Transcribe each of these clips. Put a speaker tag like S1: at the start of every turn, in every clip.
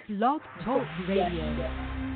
S1: Blog Talk Radio.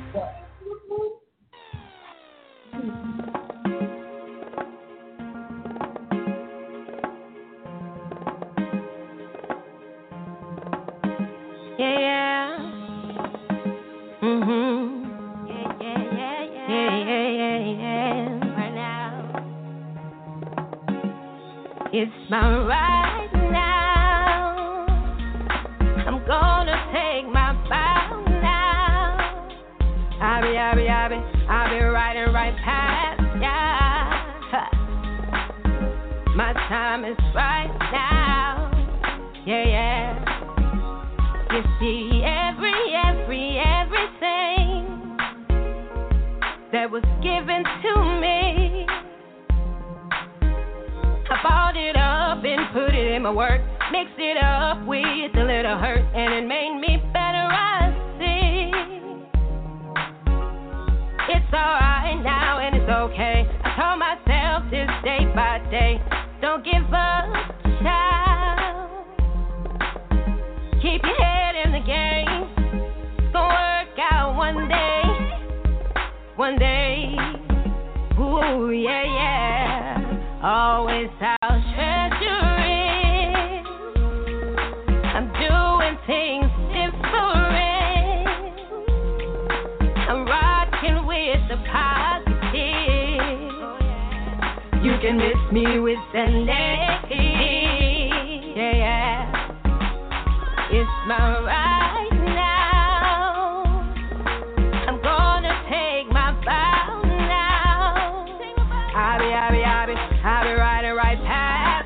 S2: It's my right now. I'm gonna take my bow now. I'll be riding right past ya. My time is right now. Yeah. You see everything that was given to me. I bought it up and put it in my work. Mixed it up with a little hurt, and it made me better, I see. It's alright now and it's okay. I told myself this day by day, don't give up, child. Keep your head in the game. It's gonna work out one day. One day. Ooh, yeah. Always how treasuring. I'm doing things different. I'm rocking with the positive. You can miss me with the negative. Yeah. It's my right now. I'm gonna take my bow now. I'll be riding right past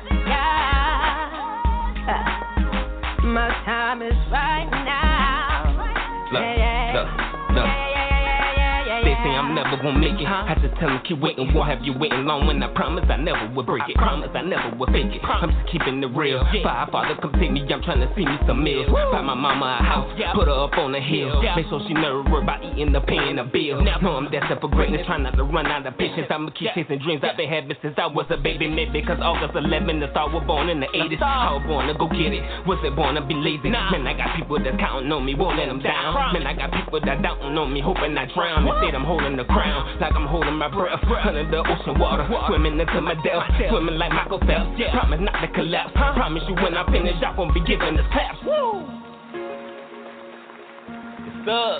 S2: ya. My time is right now.
S3: Look. They say I'm never gonna make it. I just tell them keep waiting, won't have you waiting long. When I promise I never would break it. Promise I never would fake it. I'm just keeping it real. Father come take me, I'm trying to see me some meals. Buy my mama a house, put her up on the hill. Make sure she never worry about eating or paying a bill. No, I'm destined for greatness, trying not to run out of patience. I'ma keep chasing dreams I've been having since I was a baby. Maybe cause August 11, the star was born in the 80s. I was born to go get it, wasn't born to be lazy. Man, I got people that's counting on me, won't let them down. Man, I got people that doubting on me, hoping I drown. Instead I'm holding the crown, like I'm holding my breath under the ocean water, swimming into my depth, swimming like Michael Phelps. Promise not to collapse. Promise you when I finish, y'all gon' be giving us claps. Woo! It's up.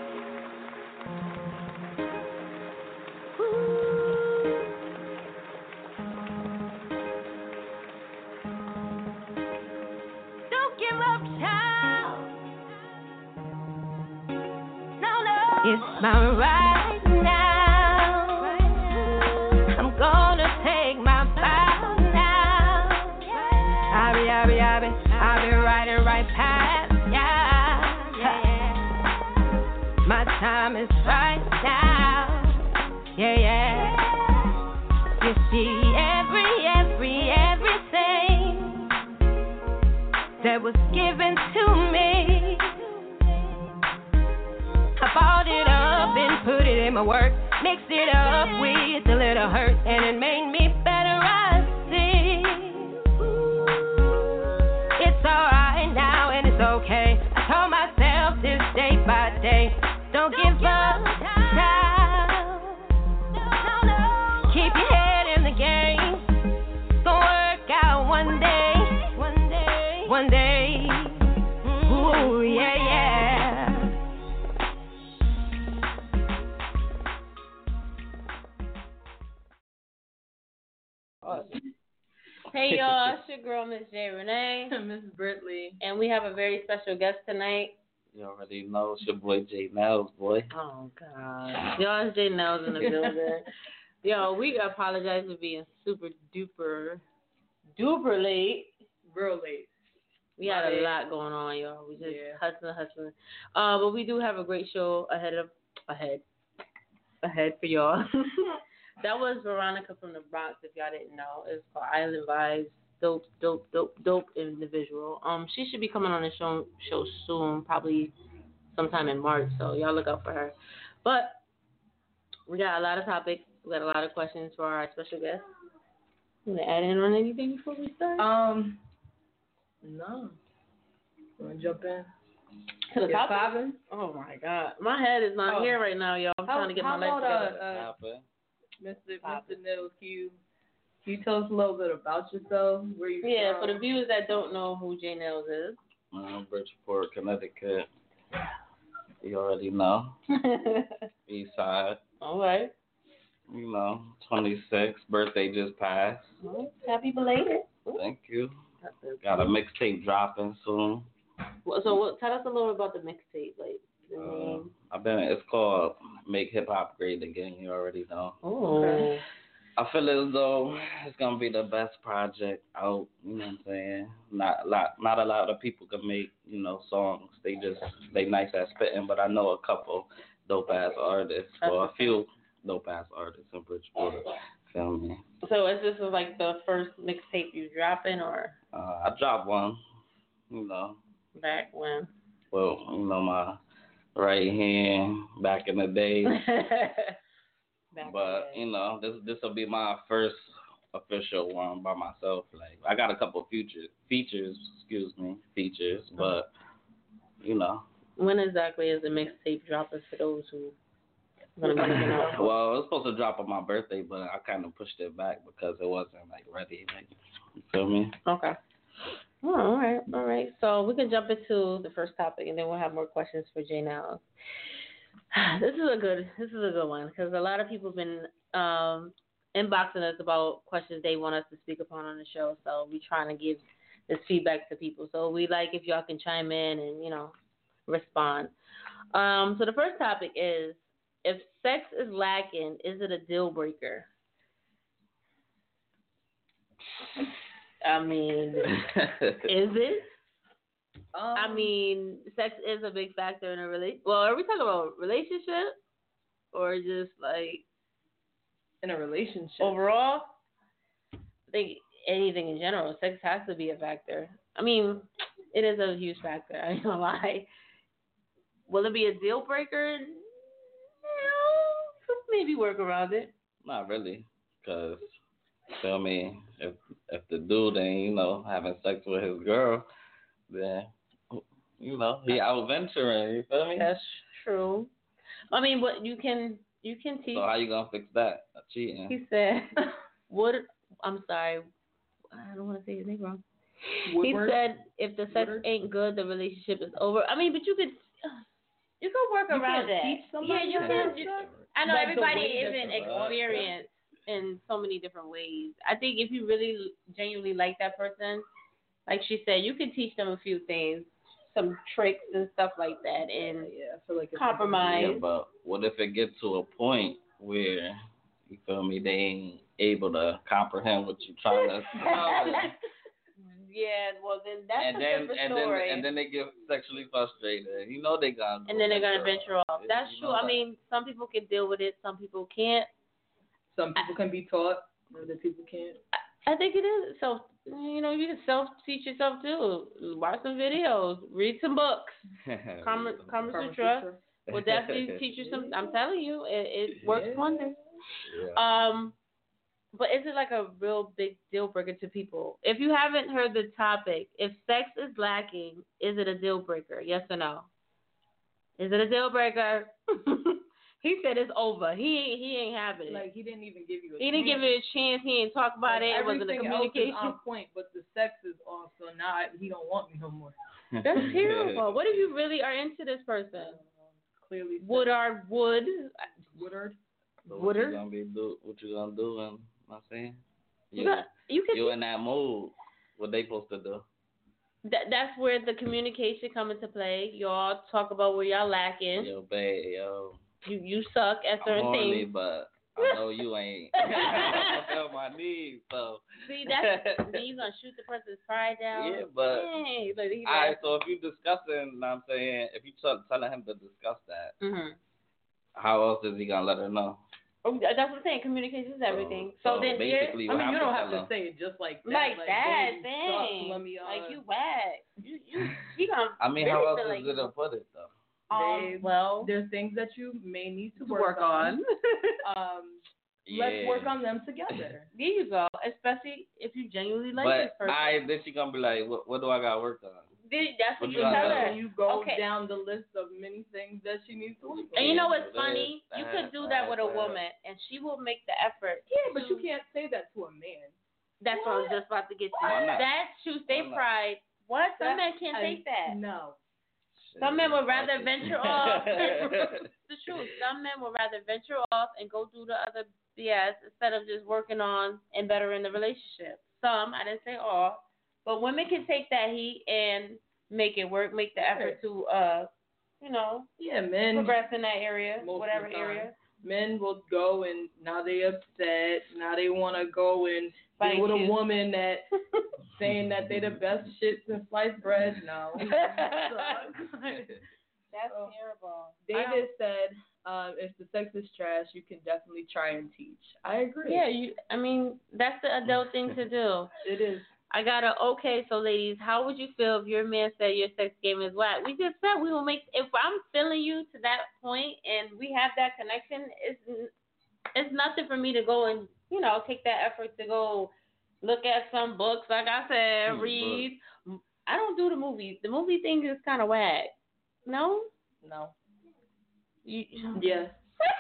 S2: Don't give up, child. No. It's my right now. I'm gonna take my bow now. I'll be riding right past ya. My time is right now. Yeah. You see everything that was given to me. I bought it up and put it in my work. Mixed it up with a little hurt, and it made me better, I see. It's alright now and it's okay. I told myself this day by day, don't give up, child. Keep your head in the game. It's gonna work out one day. One day. Ooh, yeah.
S4: Hey y'all, it's your girl Miss J Renee,
S5: Miss Britley,
S4: and we have a very special guest tonight.
S6: You already know it's your boy J Nels, boy.
S4: Oh God, y'all, it's J Nels in the building. Yo, we apologize for being super duper late.
S5: real late.
S4: We had a lot going on, y'all. We just hustling. But we do have a great show ahead for y'all. That was Veronica from the Bronx, if y'all didn't know. It's called Island Vibes. Dope individual. She should be coming on the show soon, probably sometime in March. So y'all look out for her. But we got a lot of topics. We got a lot of questions for our special guest. You want to add in on anything before we start?
S5: No. You want to jump in?
S4: To the
S5: Get
S4: topic?
S5: poppin'?
S4: Oh my God, my head is not here right now, y'all. I'm trying to get my life together.
S5: Mr. Nils, can you tell us a little bit about yourself? Where you
S4: Yeah,
S5: from?
S4: for the viewers that don't know who J Nails is.
S6: Bridgeport, Connecticut. You already know. East side.
S4: All right.
S6: 26. Birthday just passed.
S4: Well, happy belated.
S6: Thank you. Got a mixtape dropping soon.
S4: So tell us a little about the mixtape, like the name.
S6: It's called Make Hip Hop Great Again. You already know.
S4: Oh. Okay.
S6: I feel as though it's gonna be the best project out. You know what I'm saying? Not a lot of people can make songs. They nice at spitting, but I know a couple dope ass artists, or a few dope ass artists in Bridgeport. Feel me?
S4: So is this like the first mixtape you dropping, or?
S6: I dropped one.
S4: Back when?
S6: Well, my right hand back in the day. But this will be my first official one by myself. Like I got a couple features, but
S4: When exactly is the mixtape dropping for those who are gonna be looking out?
S6: Well, it was supposed to drop on my birthday, but I kind of pushed it back because it wasn't ready. You feel me?
S4: Okay. Oh, all right. So we can jump into the first topic, and then we'll have more questions for J Now. This is a good one because a lot of people have been inboxing us about questions they want us to speak upon on the show. So we're trying to give this feedback to people. So we like if y'all can chime in and respond. So the first topic is, if sex is lacking, is it a deal breaker? I mean, is it? I mean, sex is a big factor in a relationship. Well, are we talking about relationship or just
S5: in a relationship?
S4: Overall, I think anything in general, sex has to be a factor. I mean, it is a huge factor. I ain't gonna lie. Will it be a deal breaker? No, maybe work around it.
S6: Not really, because feel me, if the dude ain't having sex with his girl, then he out venturing. You feel me?
S4: That's true. I mean, but you can teach.
S6: So how you gonna fix that? Cheating.
S4: He said, I'm sorry, I don't want to say his name wrong.
S5: Woodward?
S4: He said if the sex ain't good, the relationship is over. I mean, but you could work around that.
S5: Teach somebody
S4: you can. I know everybody isn't
S5: experienced
S4: in so many different ways. I think if you really genuinely like that person, like she said, you can teach them a few things, some tricks and stuff like that, and
S5: I feel like
S4: compromise.
S6: Yeah, but what if it gets to a point where, you feel me, they ain't able to comprehend what you're trying to tell them?
S4: Yeah, well then that's a different story.
S6: And then they get sexually frustrated. They gonna.
S4: And then they're gonna venture off. That's true. I mean, some people can deal with it, some people can't.
S5: Some people can be taught, other people can't.
S4: I think it is. So you can self-teach yourself too. Watch some videos, read some books. Kama Sutra will definitely teach you some. I'm telling you, it works wonders.
S6: Yeah.
S4: But is it like a real big deal breaker to people? If you haven't heard the topic, if sex is lacking, is it a deal breaker? Yes or no? Is it a deal breaker? He said it's over. He ain't having it.
S5: Like he didn't even give you a chance.
S4: He didn't give it a chance. He didn't talk about it. It wasn't a communication.
S5: Else is on point, but the sex is off, so now he don't want me no more.
S4: That's terrible. What if you really are into this person?
S5: Clearly.
S4: Woodard.
S6: So what you gonna do? And I'm saying, you in that mood. What they supposed to do?
S4: That's where the communication come into play. Y'all talk about where y'all lacking.
S6: Yo, babe, yo.
S4: You suck at certain
S6: I'm horny,
S4: things.
S6: but I know you ain't. I feel my needs, so.
S4: See, then you gonna shoot the person's pride down.
S6: Yeah, but.
S4: Hey,
S6: Alright, so if you discussing, I'm saying, if you telling him to discuss that, how else is he gonna let her know?
S4: Oh, that's what I'm saying. Communication is everything. So then
S6: basically,
S5: you don't have to say it just like that.
S4: Like that
S5: baby,
S4: thing.
S5: Suck,
S4: like you whack. He gonna.
S6: I mean, how else is it to put it though?
S4: Well,
S5: there's things that you may need to
S4: work on.
S5: Let's work on them together.
S4: There you go. Especially if you genuinely like this person.
S6: Then she gonna be like, what do I got to work on?
S4: That's what
S6: What
S4: you
S6: you
S4: tell
S6: gotta
S4: her.
S5: And you go
S4: Okay.
S5: down the list of many things that she needs to work on.
S4: And you know what's
S6: This,
S4: funny? You could do that with a woman, and she will make the effort.
S5: Yeah, but you can't say that to a man.
S4: That's what I was just about to get to.
S6: Why not?
S4: That's true. They
S6: Why not?
S4: pride. What? Some men can't
S5: I-
S4: take that.
S5: No.
S4: Some men would rather
S6: Shit.
S4: venture off. It's the truth. Some men would rather venture off and go do the other BS instead of just working on and bettering the relationship. Some, I didn't say all, but women can take that heat and make it work, make the effort to,
S5: Yeah, men.
S4: progress in that area,
S5: Most
S4: whatever
S5: of the time.
S4: area.
S5: Men will go and now they upset. Now they want to go and
S4: Fight
S5: be with
S4: you.
S5: a woman that saying that they the best shit since sliced bread. No.
S4: That's
S5: Oh.
S4: terrible.
S5: David said, if the sex is trash, you can definitely try and teach. I agree.
S4: Yeah, that's the adult thing to do.
S5: It is.
S4: I got a okay. So, ladies, how would you feel if your man said your sex game is whack? We just said we will make. If I'm feeling you to that point and we have that connection, it's nothing for me to go and take that effort to go look at some books. Like I said, read. I don't do the movies. The movie thing is kind of whack. No.
S5: No.
S4: You,
S5: Yes.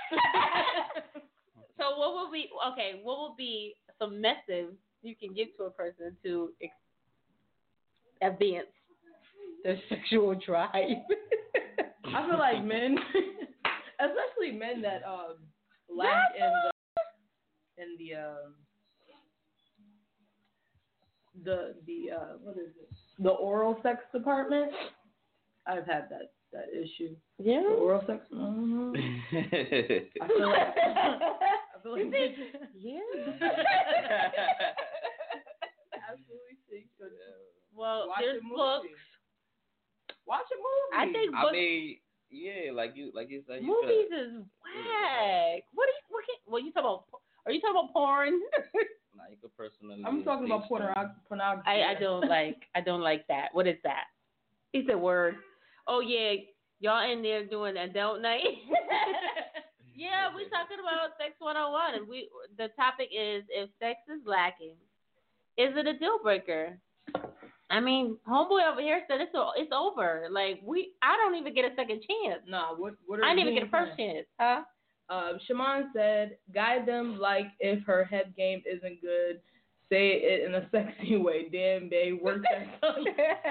S4: So what would be some message you can give to a person to advance their sexual drive?
S5: I feel like men, especially men that lack in the what is it? The oral sex department. I've had that issue.
S4: Yeah.
S5: The oral sex. Mm-hmm. I feel like
S4: Yeah.
S5: absolutely think.
S4: Well,
S5: Watch
S4: there's
S5: a movie.
S4: books.
S5: Watch a movie.
S4: I think books.
S6: I mean, yeah, like you said, you
S4: Movies
S6: could.
S4: is whack. What you talking about? Are you talking about porn?
S6: Nah, you could personally.
S5: I'm talking about
S6: teach them.
S5: pornography.
S4: I don't like that. What is that? It's a word. Oh yeah, y'all in there doing adult night. Yeah, we talking about sex 101, and the topic is if sex is lacking, is it a deal breaker? I mean, homeboy over here said it's over. Like I don't even get a second chance.
S5: Nah, what are
S4: I didn't
S5: you
S4: even get a first chance. Huh?
S5: Shaman said, guide them like if her head game isn't good, say it in a sexy way. Damn, babe, work that tongue.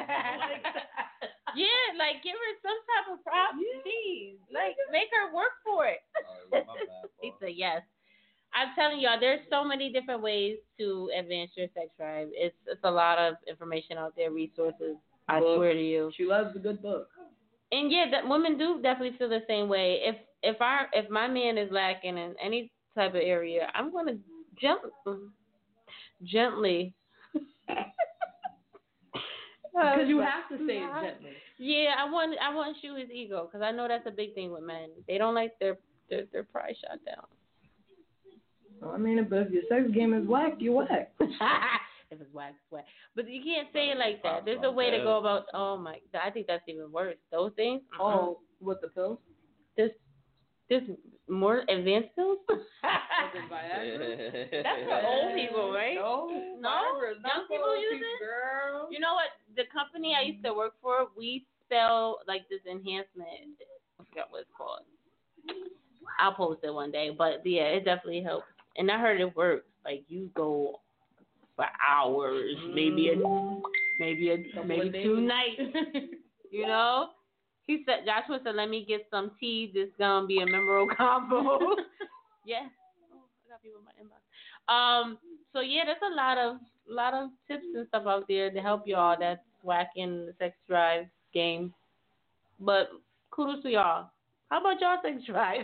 S4: Yeah, like give her some type of prop. Jeez, like make her work for it.
S6: Oh, my bad,
S4: He
S6: boy.
S4: said yes. I'm telling y'all, there's so many different ways to advance your sex drive. It's a lot of information out there, resources. I
S5: Book.
S4: swear to you.
S5: She loves a good book.
S4: And yeah, that women do definitely feel the same way. If my man is lacking in any type of area, I'm gonna gently.
S5: Because you have to say it gently.
S4: Yeah, I want to shoot his ego because I know that's a big thing with men. They don't like their pride shot down.
S5: Well, I mean, but if your sex game is whack, you're whack.
S4: If it's whack, it's whack. But you can't say it like that. There's a way to go about. Oh my, I think that's even worse. Those things.
S5: Oh, with the pills?
S4: This more advanced pills.
S5: Viagra?
S4: That's for old people, right?
S5: No, Viagra's not
S4: young
S5: for
S4: people
S5: old
S4: use
S5: people,
S4: it.
S5: girl.
S4: You know what? The company I used to work for, we sell like this enhancement. I forgot what it's called. I'll post it one day, but yeah, it definitely helps. And I heard it works. Like you go for hours, maybe 2 nights. You know. He said, Joshua said, let me get some tea. This gonna be a memorable combo. Yeah. Oh, I got people in my inbox. So yeah, there's a lot of tips and stuff out there to help y'all that's whacking the sex drive game. But kudos to y'all. How about y'all sex drive?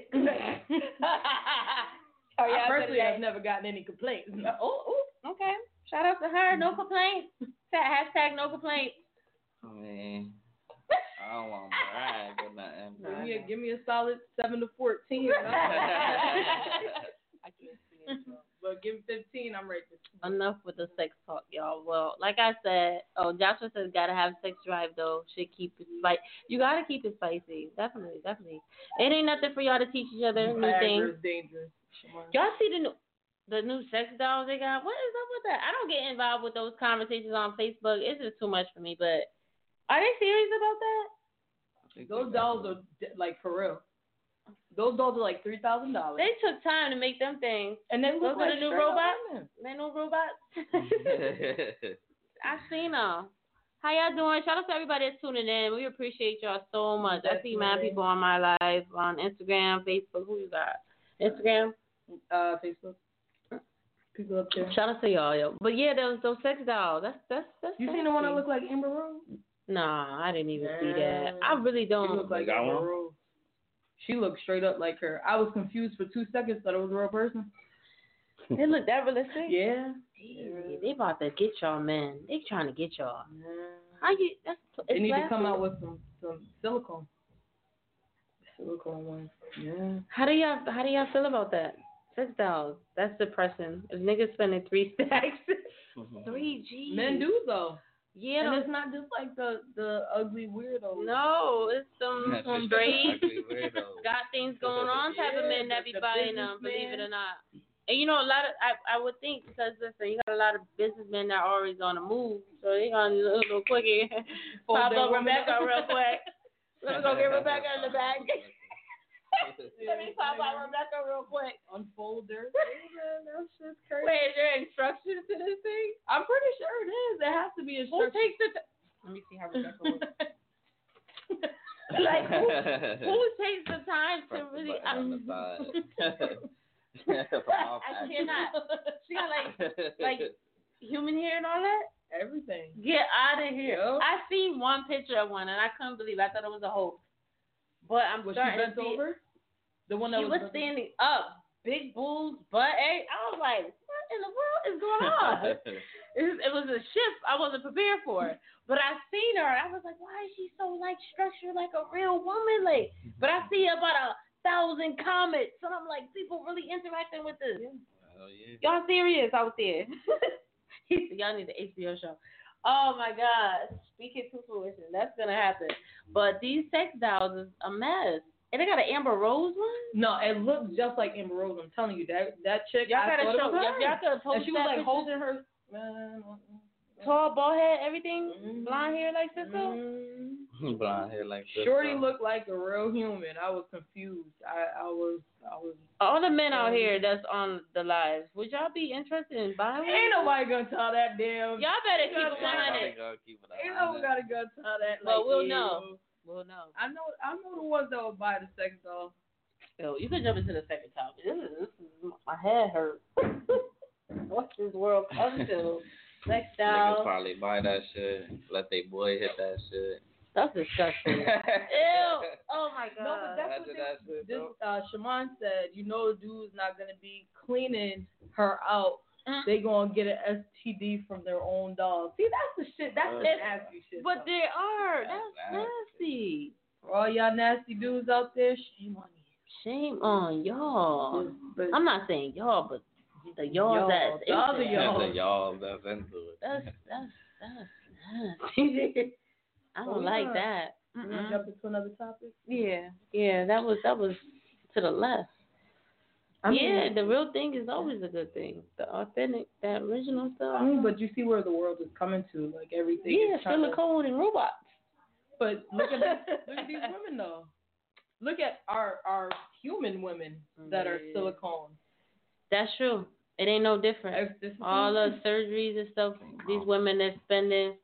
S5: Personally, I've never gotten any complaints.
S4: Okay. Shout out to her. No complaints. Hashtag no complaints.
S6: I mean, I don't want to brag or nothing.
S5: Give me a solid 7 to 14.
S4: I can't see it.
S5: But give me 15, I'm ready to.
S4: Enough with the sex talk, y'all. Well, like I said, Joshua says gotta have sex drive though. Should keep it spicy. You gotta keep it spicy. Definitely. It ain't nothing for y'all to teach each other new things.
S5: Viagra's dangerous.
S4: Y'all see the new sex dolls they got? What is up with that? I don't get involved with those conversations on Facebook. It's just too much for me. But Are they serious about that?
S5: Those dolls are like for real. Those dolls are like $3,000.
S4: They took time to make them things.
S5: And then
S4: Those
S5: look
S4: are
S5: like
S4: the new
S5: straight up
S4: robots?
S5: women.
S4: They new robots? I seen them. How y'all doing? Shout out to everybody that's tuning in. We appreciate y'all so much. I see mad people on my live on Instagram, Facebook. Who you got? Instagram?
S5: Facebook. People up there.
S4: Shout out to y'all, yo. But yeah, those sex dolls. That's
S5: You seen the one that looked like Amber Rose?
S4: Nah, I didn't even see that. I really
S5: She
S4: don't.
S5: looked like Amber Rose. She looked straight up like her. I was confused for 2 seconds, thought it was a real person.
S4: They look that realistic?
S5: Yeah.
S4: They about to get y'all, man. They trying to get y'all. How you?
S5: They need to come out with some silicone. Silicone ones. Yeah.
S4: How do y'all feel about that? Sex dolls. That's depressing. If niggas spending 3 stacks, 3 G's.
S5: Men do though.
S4: Yeah.
S5: And it's not just like the ugly weirdos.
S4: No, it's some straight,
S6: Ugly
S4: got things going on type of men that be buying them, believe it or not. And you know, a lot of, I would think, because listen, you got a lot of businessmen that are always on the move, so they gonna do a little quickie. Pop up Rebecca real quick. Let me go get Rebecca in the back. Let me pop out Rebecca real quick.
S5: Unfold her. That's just crazy.
S4: Wait, is there instructions to this thing?
S5: I'm pretty sure it is. There has to be
S4: Who
S5: instructions.
S4: takes the Let me see how Rebecca looks. Like, who takes the time to really... I cannot. She got like human hair and all that?
S5: Everything.
S4: Get out of here.
S5: Yep.
S4: I seen one picture of one and I couldn't believe it. I thought it was a hoax. But I'm
S5: Was she
S4: starting
S5: bent
S4: to see
S5: over? The one that
S4: she was standing up, big boobs, butt ache. I was like, what in the world is going on? It was a shift I wasn't prepared for. But I seen her. I was like, why is she so like structured like a real woman? Like, but I see about 1,000 comments, and I'm like, people really interacting with this.
S6: Oh, yeah.
S4: Y'all serious out there? Y'all need the HBO show. Oh my God, speak it to fruition. That's gonna happen. But these sex dolls is a mess. And they got an Amber Rose one?
S5: No, it looks just like Amber Rose. I'm telling you, that chick.
S4: Y'all gotta show. Y'all could post
S5: and she was
S4: that
S5: like
S4: picture.
S5: holding her.
S4: Tall, bald head, everything, blonde hair like Cisco.
S6: Blonde hair like Cisco.
S5: Shorty looked like a real human. I was confused. I was.
S4: All the men out here that's on the lives, would y'all be interested in buying one?
S5: Ain't nobody gonna tell that damn.
S4: Y'all better keep it 100.
S5: Ain't nobody gonna tell that.
S4: But
S5: like,
S4: we'll know. We'll know.
S5: I know the ones that will buy the sex doll.
S4: Yo, you can jump into the second topic. This is my head hurt. What's this world come to? Sex dolls.
S6: Niggas probably buy that shit. Let they boy hit that shit.
S4: That's disgusting. Ew. Oh my God.
S5: No, but that's what this Shaman said. You know, the dude's not gonna be cleaning her out. They gonna get an STD from their own dog. See, that's the shit. That's the nasty shit.
S4: But there are. That's nasty.
S5: For all y'all nasty dudes out there, shame on you.
S4: Shame on y'all.
S5: But
S4: I'm not saying y'all, but the y'all that's
S5: the other y'all.
S6: The y'all that's into it.
S4: That's nasty. I don't like that.
S5: You wanna jump into another topic?
S4: Yeah, that was to the left. The real thing is always a good thing. The authentic, that original stuff.
S5: But you see where the world is coming to, like everything.
S4: Yeah, silicone and robots.
S5: But look at these women though. Look at our human women that are silicone.
S4: That's true. It ain't no different. All the surgeries and stuff these women are spending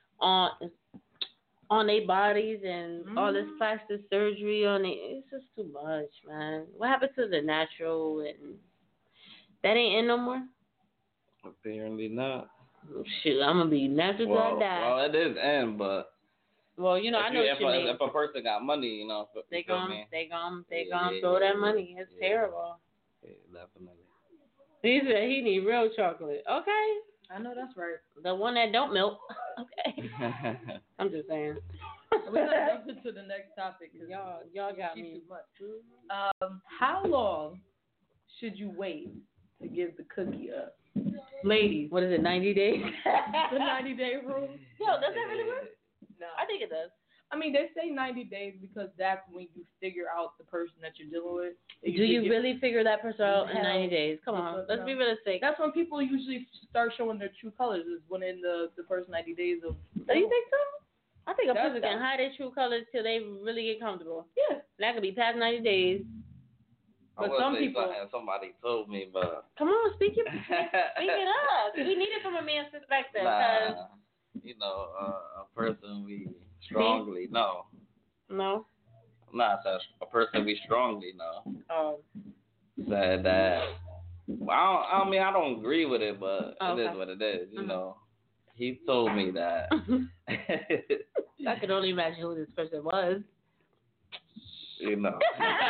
S4: on their bodies and all this plastic surgery on it, it's just too much, man. What happened to the natural? And that ain't in no more?
S6: Apparently not.
S4: Shoot, I'm gonna be natural till I die.
S6: Well, it is in, but.
S4: Well, you know, I know what you mean.
S6: If a person got money, you know,
S4: they gon' throw that money. It's terrible.
S6: Yeah, definitely.
S4: He said he need real chocolate. Okay.
S5: I know that's right.
S4: The one that don't melt. Okay. I'm just saying.
S5: We're gonna jump into the next topic.
S4: Y'all got me.
S5: Too much. How long should you wait to give the cookie up? Ladies.
S4: What is it, 90 days?
S5: The 90-day rule?
S4: Yo, does that really work?
S5: No.
S4: I think it does.
S5: I mean, they say 90 days because that's when you figure out the person that you're dealing with.
S4: Do you really figure that person out in 90 days? Come on, let's be realistic.
S5: That's when people usually start showing their true colors, is when in the first 90 days of.
S4: Do you think so? I think a person can hide their true colors till they really get comfortable.
S5: Yeah.
S4: That could be past 90 days.
S6: But some people. Somebody told me, but.
S4: Come on, speak it up. We need it from a man's perspective.
S6: Nah, a person we strongly know.
S4: No.
S6: Nah, a person we strongly know.
S4: Oh.
S6: Said that. Well, I don't agree with it, but it is what it is. You know, he told me that.
S4: I could only imagine who this person was.
S6: You know.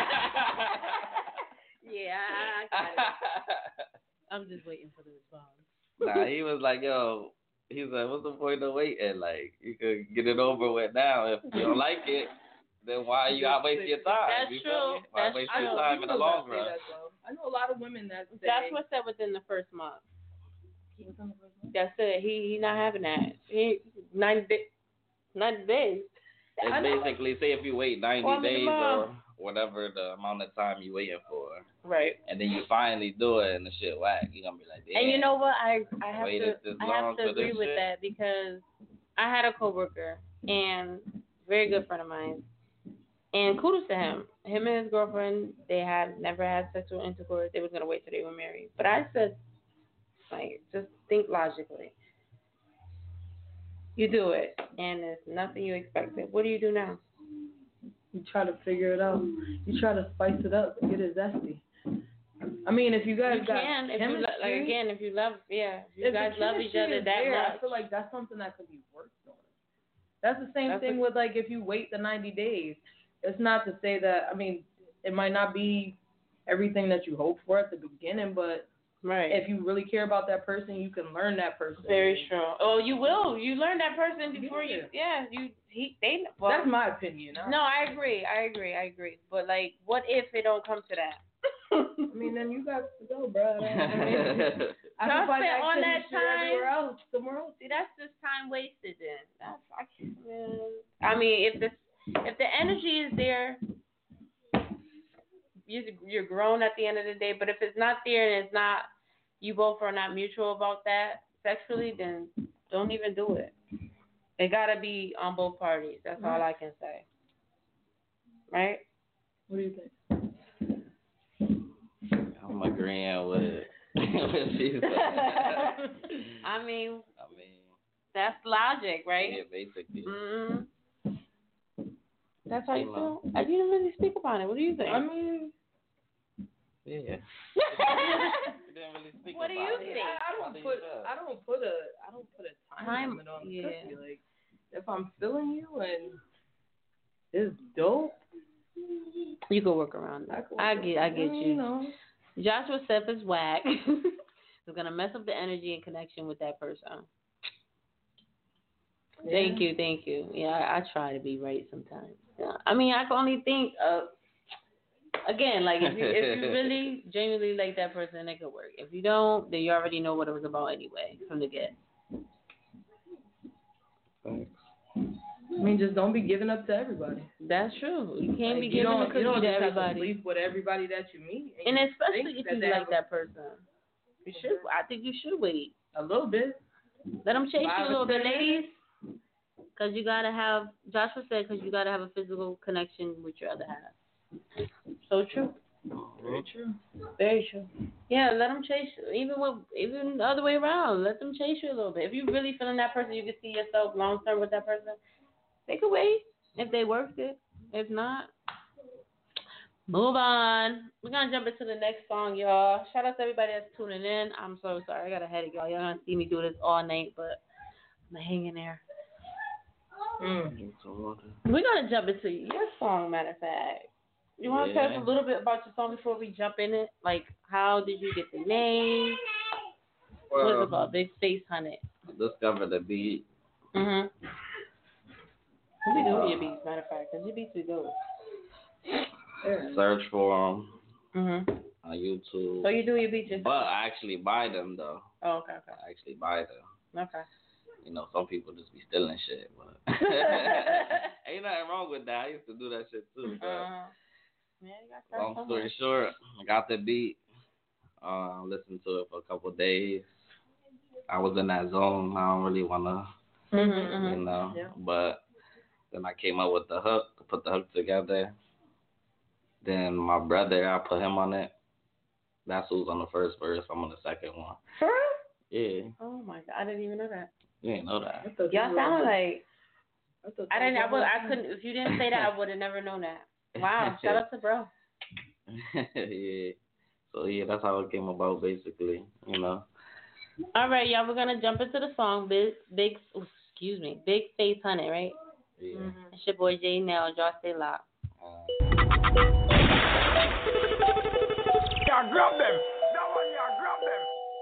S4: Yeah, I got it. I'm just waiting for the response.
S6: Nah, he was like, yo, he said, what's the point of waiting? Like, you could get it over with now. If you don't like it, then why you gotta waste your time?
S4: That's true.
S6: Why waste your time in the long run?
S5: I know a lot of women that say.
S4: That's what said within the first month. That's it. He not having that. 90 days.
S6: It's basically, say if you wait 90 days or whatever the amount of time you waiting for.
S4: Right.
S6: And then you finally do it and the shit whack. You're going to be like, damn.
S4: And you know what? I have to agree with that because I had a coworker and very good friend of mine. And kudos to him. Him and his girlfriend, they had never had sexual intercourse. They was going to wait till they were married. But I said, like, just think logically. You do it, and it's nothing you expected. What do you do now?
S5: You try to figure it out. You try to spice it up, get it zesty. I mean, if you guys got chemistry,
S4: if you love, if you guys love each other that much.
S5: I feel like that's something that could be worked on. That's the same thing with, like, if you wait the 90 days. It's not to say that, I mean, it might not be everything that you hope for at the beginning, but if you really care about that person, you can learn that person.
S4: Very true. Oh, you will. You learn that person before you. Yeah, well,
S5: that's my opinion.
S4: No, I agree. But, like, what if it don't come to that?
S5: I mean, then you got to go, bro. I
S4: can find on that time
S5: somewhere else.
S4: See, that's just time wasted. Then I mean, if the energy is there, you're grown at the end of the day. But if it's not there and it's not, you both are not mutual about that sexually, then don't even do it. It gotta be on both parties. That's all I can say. Right?
S5: What do you think?
S6: I'm agreeing with you.
S4: I mean, that's logic, right?
S6: Yeah, basically.
S4: Mm-hmm. That's how you feel? You didn't really speak about it. What do you think?
S5: I mean,
S6: yeah. You didn't really speak
S4: what do you think?
S5: I don't put a time limit on the cookie. Like, if I'm feeling you and it's dope,
S4: you can work around it. I get you.
S5: You know.
S4: Joshua Seth is whack. It's gonna mess up the energy and connection with that person. Yeah. Thank you. Yeah, I try to be right sometimes. Yeah. I mean, I can only think of, again, like if you really genuinely like that person, it could work. If you don't, then you already know what it was about anyway from the get.
S6: Thanks.
S5: I mean, just don't be giving up to everybody.
S4: That's true. You can't be giving a cookie to everybody.
S5: To sleep with everybody that you meet.
S4: And especially if you like that person. You should. I think you should wait
S5: a little bit.
S4: Let them chase you a little bit, ladies. Because you got to have, Joshua said, because you got to have a physical connection with your other half. So true.
S5: Very true.
S4: Very true. Yeah, let them chase you. Even the other way around. Let them chase you a little bit. If you really feeling that person, you can see yourself long term with that person, they could wait if they worked it. If not, move on. We're going to jump into the next song, y'all. Shout out to everybody that's tuning in. I'm so sorry. I got a headache, y'all. Y'all going to see me do this all night, but I'm hanging there. We're going to jump into your song, matter of fact. You want to tell us a little bit about your song before we jump in it? Like, how did you get the name?
S6: Well,
S4: what is it called? Big Face Hunted.
S6: Discover the beat.
S4: Mm-hmm. What we do with your beats, matter of fact? Because your beats are good.
S6: Search for them
S4: on
S6: YouTube.
S4: So you do your beats yourself?
S6: But I actually buy them, though.
S4: Oh, okay.
S6: I actually buy them.
S4: Okay.
S6: You know, some people just be stealing shit, but ain't nothing wrong with that. I used to do that shit too. But long story short, I got the beat, listened to it for a couple of days. I was in that zone. I don't really want to, you know, but Then I came up with the hook, put the hook together. Then my brother, I put him on it. That's who's on the first verse. I'm on the second one.
S4: For real?
S6: Yeah.
S4: Oh my God, I didn't even know that.
S6: You didn't know that.
S4: Y'all sound like. I couldn't. If you didn't say that, I would have never known that. Wow. Shout out to bro.
S6: Yeah. So yeah, that's how it came about, basically. You know.
S4: All right, y'all. We're gonna jump into the song. Big Face Honey, right?
S6: Yeah.
S4: Mm-hmm. It's your boy Jay Nell. Y'all stay locked.
S7: Y'all grab them. That one, y'all grab them.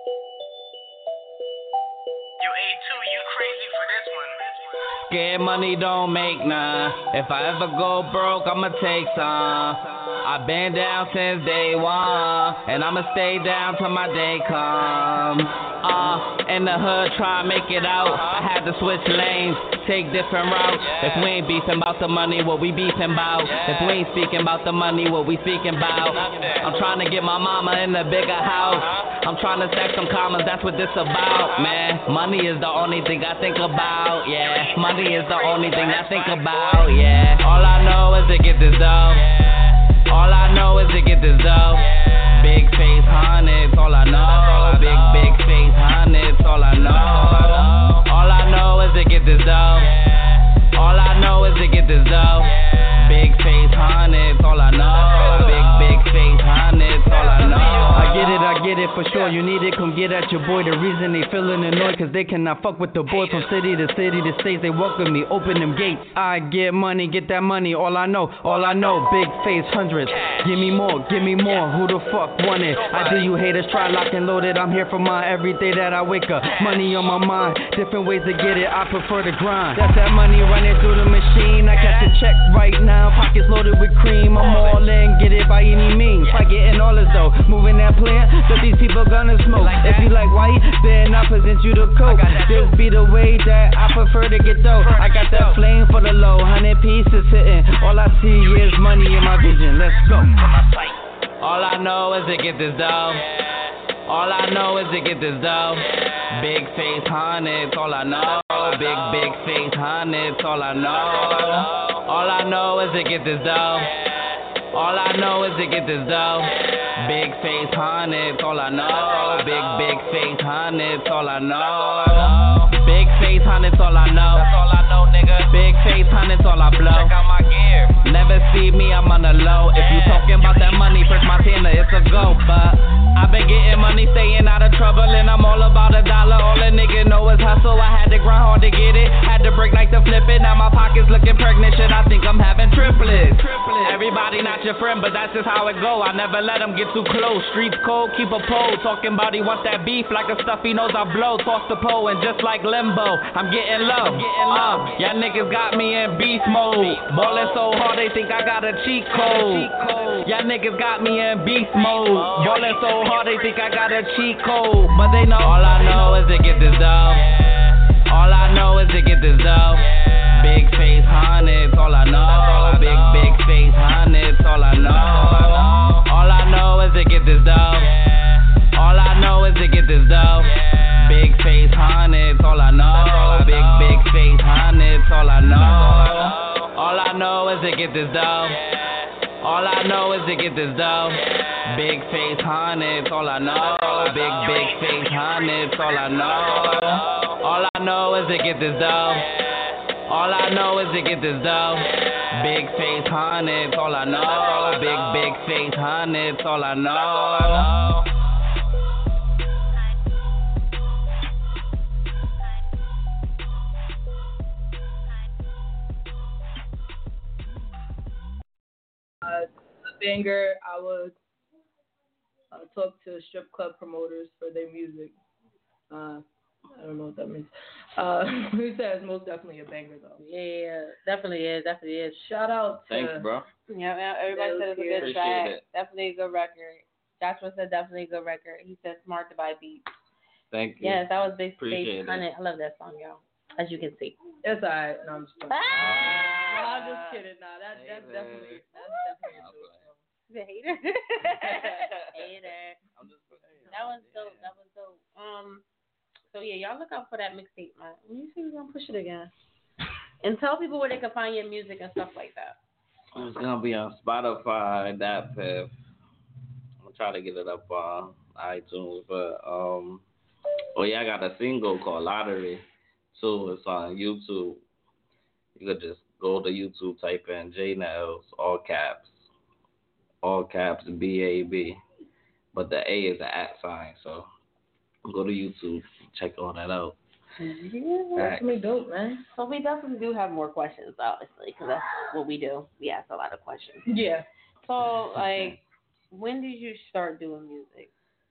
S7: Yo, A2, you crazy for this one.
S3: Scared money don't make none. If I ever go broke, I'ma take some. I've been down since day one, and I'ma stay down till my day come. In the hood, try to make it out. I had to switch lanes, take different routes. If we ain't beefing about the money, what we beefing about? If we ain't speaking about the money, what we speaking about? I'm trying to get my mama in a bigger house. I'm trying to stack some commas, that's what this about, man. Money is the only thing I think about, yeah. Money is the only thing I think about, yeah. All I know is to get this dough. All I know is to get this dough. Big face hundreds, all I know. Big face hundreds, all I know. All I know is to get this dough. All I know is to get this dough. Big face hundreds, all I know. Big face hundreds, all I know. I get it for sure. You need it, come get at your boy. The reason they feeling annoyed, cause they cannot fuck with the boy. From city to city to states, they welcome me, open them gates. I get money, get that money, all I know. Big face hundreds, give me more, who the fuck want it? I do you haters, try lock and load it. I'm here for mine every day that I wake up. Money on my mind, different ways to get it, I prefer to grind. That's that money running through the machine. I catch a check right now, pockets loaded with cream. I'm all in, get it by any means. By getting all this though, moving that plan, that these people gonna smoke. If you like white, then I present you the coke. This be the way that I prefer to get dough. I got that flame for the low, 100 pieces hitting. All I see is money in my vision. Let's go. All I know is to get this dough. All I know is to get this dough. Big face hundreds, all I know. Big face hundreds, all I know. All I know is to get this dough. All I know is to get this dough. Big face hundreds, all I know. Big face hundreds, all I know. Big face hundreds, all I know. That's all I know, nigga. Big face hundreds, all I blow. Check out my gear. Never see me, I'm on the low. If you talking about that money, First Montana, it's a go. But I've been getting money, staying out of trouble, and I'm all about a dollar. All a nigga know is hustle. I had to grind hard to get it. Had to break nights to flip it. Now my pockets looking pregnant. Shit, I think I'm having triplets. Everybody not your friend, but that's just how it go. I never let them get too close. Streets cold, keep a pole. Talking about he wants that beef like a stuff he knows I blow. Toss the pole and just like limbo, I'm getting low. Y'all niggas got me in beast mode. Ballin' so hard they think I got a cheat code. Y'all niggas got me in beast mode. Ballin' so hard they think I got a cheat code. But they know all I know is to get this dough. All I know is to get this dough. Big face hundreds, all I know. Big face hundreds, all I know. All I know is to get this dough. All I know is to get this dough. Big face hundreds, all I know. Big face hundreds, all I know. All I know is to get this dough. All I know is to get this dough. Big face hundreds, all I know. Big face hundreds, all I know. All I know is to get this dough. All I know is to get this dough. Big face hundreds, all I know. Big face hundreds, all I know.
S5: Banger, I would talk to strip club promoters for their music. I don't know what that means. He says most definitely a banger though.
S4: Yeah, definitely is.
S5: Shout out to.
S6: Thanks, bro.
S4: Yeah, everybody said it's a good track. Definitely a good record. Joshua said definitely a good record. He said smart to buy beats.
S6: Thank you.
S4: Yes, that was Big
S6: Appreciate
S4: Face Honey. I love that song, y'all. As you can see.
S5: It's alright. No, I'm just kidding. I'm just kidding. Nah, that's definitely a dope song.
S4: The hater. Hater. That was dope. So yeah, y'all look out for that mixtape, man. When you see we're gonna push it again. And tell people where they can find your music and stuff like that.
S6: It's gonna be on Spotify, DatPiff. I'll try to get it up on iTunes, but I got a single called Lottery too. It's on YouTube. You could just go to YouTube, type in J Nails, all caps BAB, but the A is an @ so go to YouTube, check all that out.
S5: Yeah, that's gonna be dope, man.
S4: So we definitely do have more questions, obviously, because that's what we do. We ask a lot of questions.
S5: Yeah.
S4: So, like, when did you start doing music?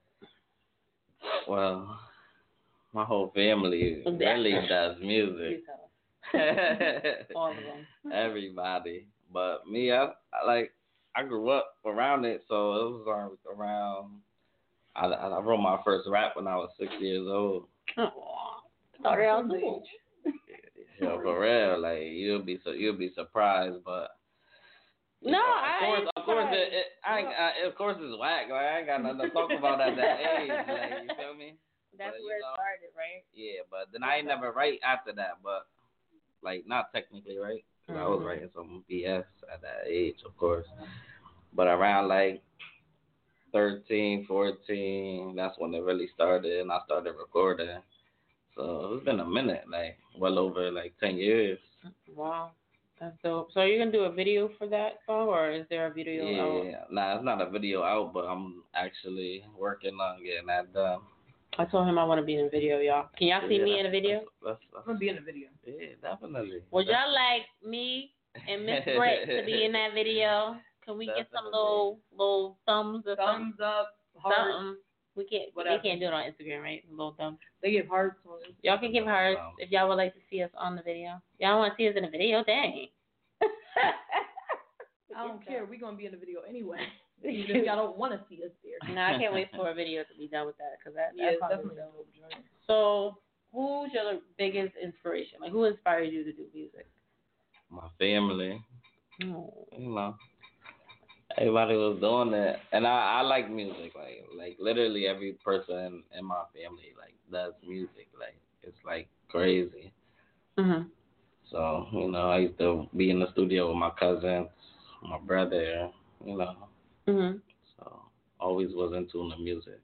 S6: Well, my whole family really does music.
S4: All of them.
S6: Everybody. But me, I grew up around it, so it was around, I wrote my first rap when I was 6 years old.
S4: Started out age.
S6: Yeah, for real, like you'll be surprised, but
S4: no,
S6: of course it's whack. Like I ain't got nothing to talk about at that age. Like you feel me?
S4: That's where it started, right?
S6: Yeah, but then I ain't never write after that, but like not technically, right? Cause I was writing some BS at that age, of course. But around like 13, 14, that's when it really started, and I started recording. So it's been a minute, like well over like 10 years.
S4: Wow, that's dope. So are you gonna do a video for that song, or is there a video out?
S6: Yeah, nah, it's not a video out, but I'm actually working on getting that done.
S4: I told him I want to be in a video, y'all. Can y'all see me in a video?
S6: I'm
S5: gonna be in a video.
S6: Yeah, definitely.
S4: Would y'all like me and Miss Brett to be in that video? Can we get some little thumbs or
S5: thumbs up, hearts?
S4: Something. We can't do it on Instagram, right? Little thumbs.
S5: They give hearts.
S4: Y'all can give hearts if y'all would like to see us on the video. Y'all want to see us in the video? Dang.
S5: I don't care. We're gonna be in the video anyway. Even if y'all don't want to see us there.
S4: No, I can't wait for a video to be done with that, because that's
S5: definitely
S4: dope. So, who's your biggest inspiration? Like, who inspired you to do music?
S6: My family.
S4: Oh.
S6: You know, everybody was doing it, and I like music. Like literally every person in my family like does music. Like it's like crazy.
S4: Mhm.
S6: So I used to be in the studio with my cousins, my brother.
S4: Mhm.
S6: So always was in tune to music.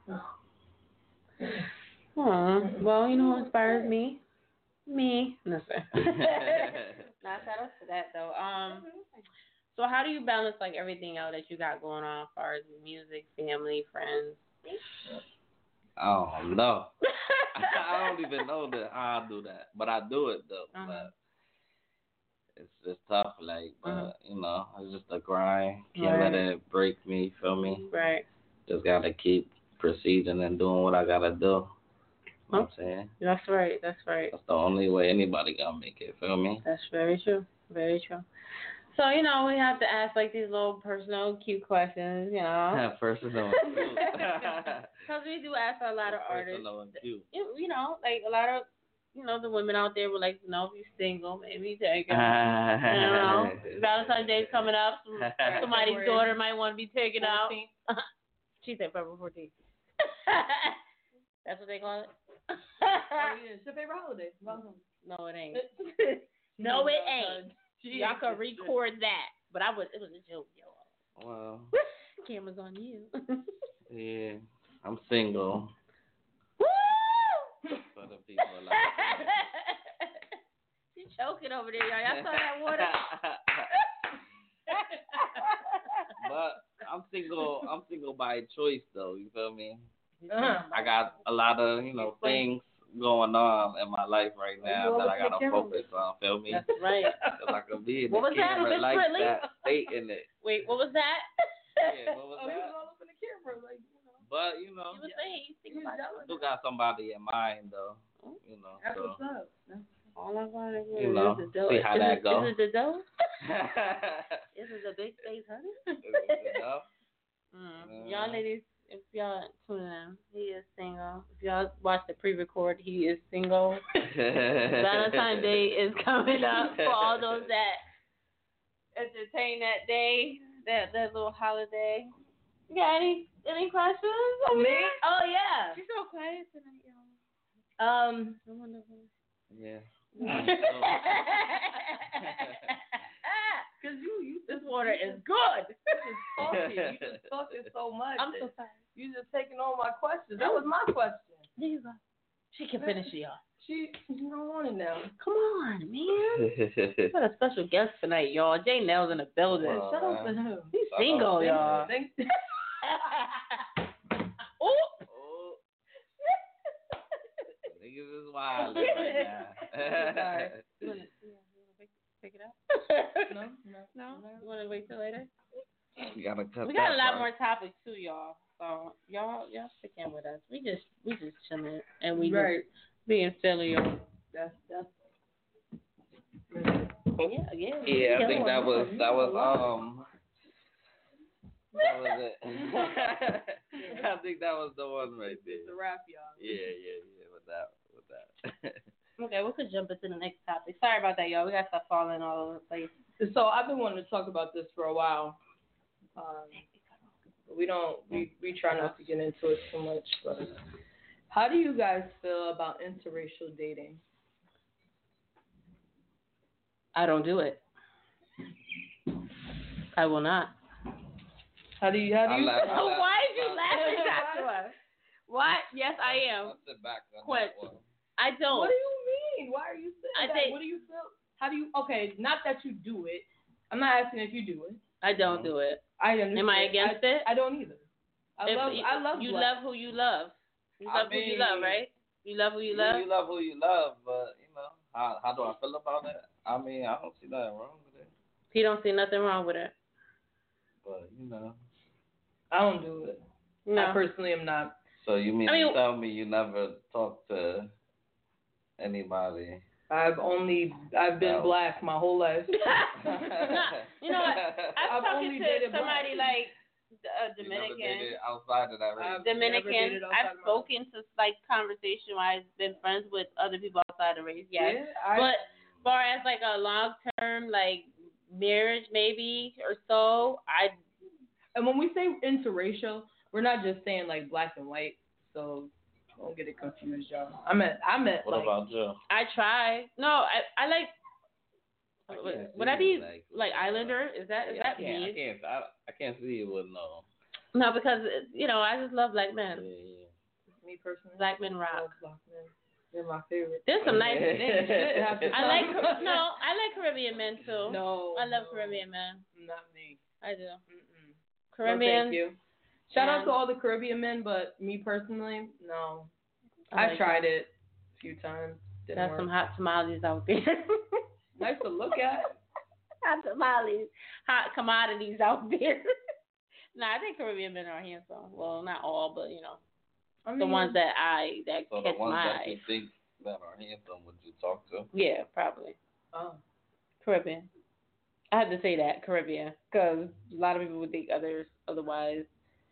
S4: Well, you know who inspires me? Me. Listen. Not shout out to that though. So how do you balance like everything out that you got going on as far as music, family, friends?
S6: I don't know. I don't even know how I do that, but I do it though. But it's just tough, like, but it's just a grind. Can't let it break me. Feel me?
S4: Right.
S6: Just gotta keep proceeding and doing what I gotta do. You know what I'm saying?
S4: That's right. That's right.
S6: That's the only way anybody gonna make it. Feel me?
S4: That's very true. Very true. So, we have to ask, like, these little personal, cute questions,
S6: Personal.
S4: Because we do ask a lot of artists.
S6: Personal and cute.
S4: Like, a lot of, the women out there would like to know if you're single, maybe take it. Valentine's Day is coming up. Somebody's daughter might want to be taken out. She said February 14th. That's what they call it?
S5: It's your favorite holiday.
S4: No, it ain't. No, it ain't. Y'all can record that, but it was a joke, y'all.
S6: Well,
S4: camera's on you.
S6: Yeah, I'm single.
S4: Woo!
S6: For the people like
S4: She's choking over there, y'all. Y'all saw that water?
S6: But I'm single by choice, though. You feel me? I got a lot of things going on in my life right now that I gotta focus on. Feel me?
S4: That's right.
S6: Because I could be in
S4: what
S6: the
S4: was that,
S6: camera like
S4: Ridley?
S6: that, stating it.
S4: Wait, what was that?
S6: Yeah, what was that?
S5: He was all up in the camera, like
S6: But
S4: He was saying he's thinking about
S6: I still got somebody in mind, though.
S5: That's
S6: so.
S5: what's up.
S4: All I want to
S6: See how that goes.
S4: Is it the dough? Is it the big face, honey? Y'all ladies, if y'all tuning in, he is single. If y'all watch the pre-record, he is single. Valentine's Day is coming up for all those that entertain that day, that little holiday. You got any questions?
S5: Me? Oh yeah.
S4: She's so quiet tonight, y'all.
S5: Um.
S4: Wonderful.
S6: Yeah.
S5: Because you
S4: This water is good.
S5: You just talking so much.
S4: I'm so tired.
S5: You just taking all my questions. That was my question.
S4: There you go. She can finish it, y'all.
S5: She don't want it now.
S4: Come on, man. We got a special guest tonight, y'all. Jay Nell's in the building.
S6: Wow,
S5: Shut up
S6: man.
S5: for him.
S4: He's single, y'all.
S6: Oh. Niggas is wild right now.
S4: Sorry. You want to pick it up?
S5: No.
S4: You want to wait till later?
S6: We gotta cut.
S4: We got
S6: that
S4: a lot
S6: part.
S4: more topics too, y'all. So y'all stick in with us. We just chilling and we
S5: Right.
S4: just being silly, y'all.
S5: That's
S6: Yeah, I think that was that was it. I think that was the one right there.
S5: the wrap, y'all.
S6: Yeah, with that.
S4: Okay, we could jump into the next topic. Sorry about that, y'all. We got stuff falling all over the place.
S5: So I've been wanting to talk about this for a while. We try not to get into it too much. But how do you guys feel about interracial dating?
S4: I don't do it. I will not.
S5: How do you
S4: Why did you laugh, Joshua? What? Yes, I am.
S6: I'll sit back on
S4: Quit.
S6: that one.
S4: I don't.
S5: What do you mean? Why are you saying that?
S4: think-
S5: What do you feel? How do you? Okay, not that you do it. I'm not asking if you do it.
S4: I don't do it.
S5: I understand.
S4: Am I against it?
S5: I don't either. I love
S4: you
S5: black.
S4: love who you love. You love who you love, right? You love who you love.
S6: You love who you love, but how do I feel about it? I mean, I don't see nothing wrong with it,
S4: He don't see nothing wrong with it.
S6: but
S5: I don't do it.
S4: No.
S5: I personally am not.
S6: So you mean
S4: I mean-
S6: to tell me you never talked to anybody?
S5: I've been
S6: No.
S5: black my whole life.
S4: No, you know what? I'm
S5: I've
S4: talking
S5: only
S4: to
S5: dated
S4: somebody
S5: black.
S4: like
S6: You never
S4: Dominican.
S6: dated outside of that race.
S5: Never
S4: Dominican.
S5: dated outside
S4: I've
S5: of my-
S4: spoken to like conversation wise, been friends with other people outside the race, yes.
S5: Yeah,
S4: But as far as like a long term like marriage maybe or so,
S5: and when we say interracial, we're not just saying like black and white. So don't get it confused, y'all. I meant
S6: What
S5: like,
S6: about you?
S4: I try. No, I like.
S6: I can't
S4: Would I
S6: see
S4: be
S6: you,
S4: like Islander? Is that
S6: I
S4: me?
S6: I can't see you with no.
S4: No, because I just love black men.
S6: Yeah.
S5: me personally.
S4: Black men
S5: I
S4: rock.
S5: love black men. They're my favorite.
S4: There's some nice.
S5: I
S4: I like Caribbean men too.
S5: No.
S4: I love Caribbean men.
S5: Not me.
S4: I do.
S5: Mm-mm.
S4: Caribbean.
S5: No, thank you. Shout out
S4: and-
S5: to all the Caribbean men, but me personally, no.
S4: I
S5: I
S4: like
S5: tried it a few times. Didn't
S4: Got
S5: work.
S4: some hot tamales out there.
S5: Nice to look at.
S4: Hot tamales, hot commodities out there. I think Caribbean men are handsome. Well, not all, but
S5: I mean,
S4: the ones that
S6: So
S4: catch
S6: the ones
S4: my
S6: that
S4: eye.
S6: you think that are handsome, would you talk to?
S4: Yeah, probably
S5: Oh.
S4: Caribbean. I had to say that Caribbean because a lot of people would think otherwise.